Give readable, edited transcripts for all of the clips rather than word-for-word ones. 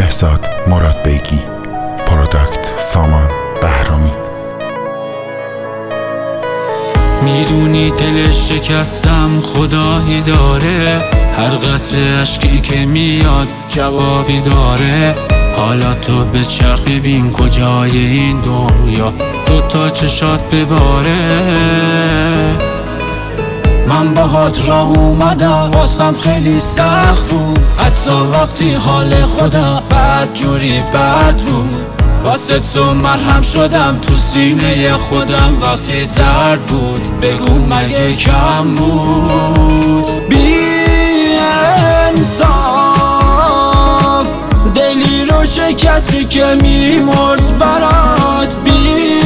بهزاد مراد بیگی، پروداکت سامان بهرامی. میدونی دلش شکستم خدایی داره، هر قطره اشکی که میاد جوابی داره. حالا تو به چرخی بین کجای این دنیا دوتا چشات بباره. من باهات راه اومدم واسم خیلی سخت بود، حتی وقتی حال خودم بد جوری بد بود. واسه تو مرهم شدم تو سینه خودم وقتی درد بود. بگو مگه کم بود؟ بی انصاف دلی رو شکستی که میمرد برات. بی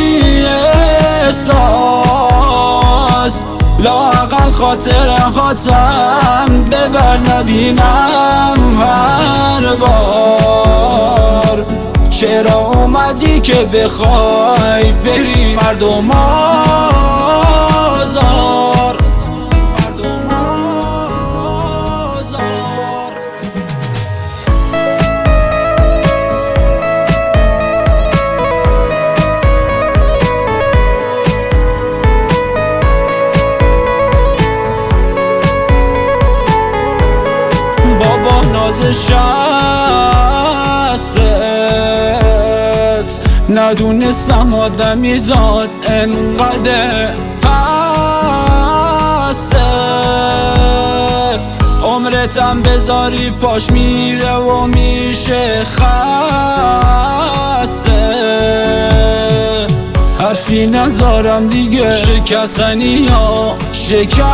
احساس لااقل خاطراتم ببر نبینم هر بار. چرا اومدی که بخوای بری مردم آزار؟ بابا نازش ندونستم آدمی زاد انقدر پسه. عمرتم بذاری پاش میره و میشه خسته. حرفی ندارم دیگه، شکستنی یا شکسته.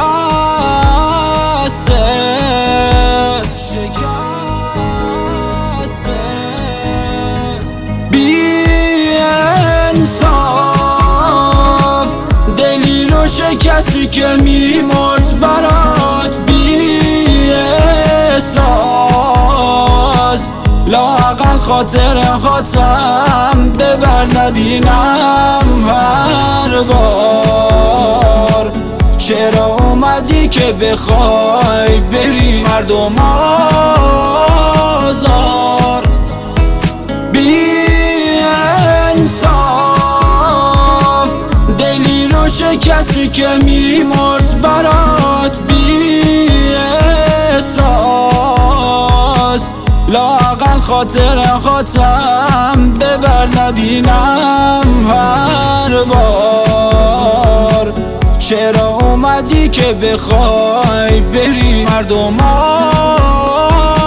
کسی که میمرد برات. بی احساس لااقل خاطراتم ببر نبینم هر بار. چرا اومدی که بخوای بری مردم آزار؟ بی کسی که میمرد برات. بی احساس لااقل خاطراتم ببر نبینم هر بار. چرا اومدی که بخوای بری مردم